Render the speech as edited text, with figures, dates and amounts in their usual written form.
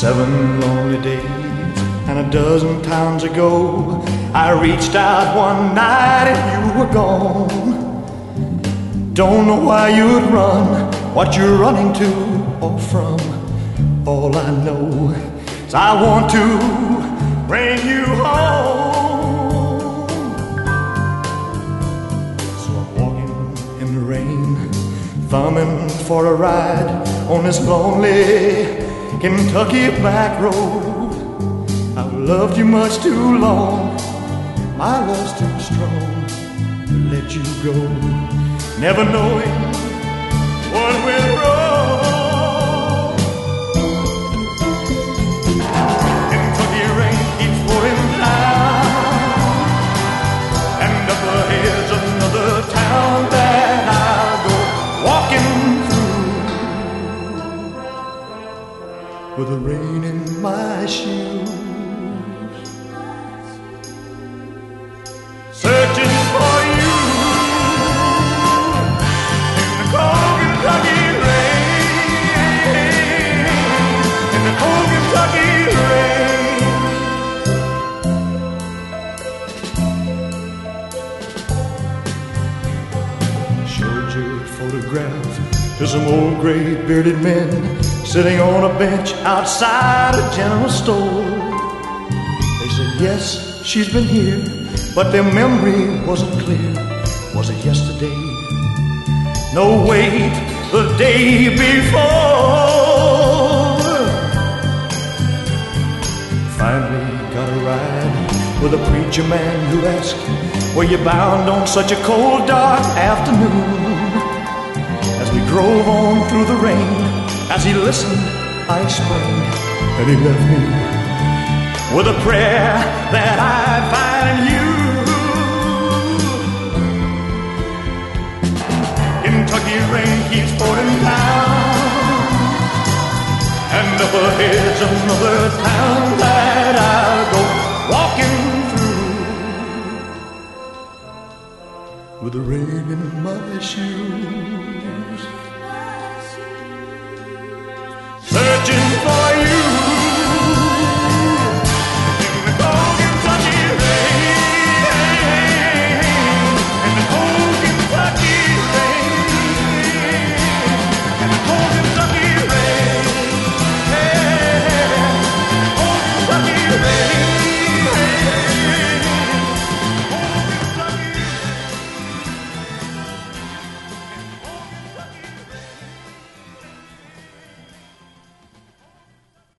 7 lonely days and a dozen times ago, I reached out one night and you were gone. Don't know why you'd run, what you're running to or from. All I know is I want to bring you home. So I'm walking in the rain, thumbing for a ride on this lonely Kentucky back road. I've loved you much too long, my love's too strong to let you go, never knowing what went wrong. Kentucky rain keeps pouring down, and up ahead's another town that I'll go walking through with the rain in my shoes. Searching for you in the cold Kentucky rain, in the cold Kentucky rain. Showed your photograph to some old gray bearded men sitting on a bench outside a general store. They said, yes, she's been here, but their memory wasn't clear. Was it yesterday? No, wait, the day before. Finally got a ride with a preacher man who asked, were you bound on such a cold, dark afternoon? As we drove on through the rain, as he listened, I explained, and he left me with a prayer that I'd find you. Kentucky rain keeps pouring down, and up ahead's another town that I'll go walking through with the rain in my shoes.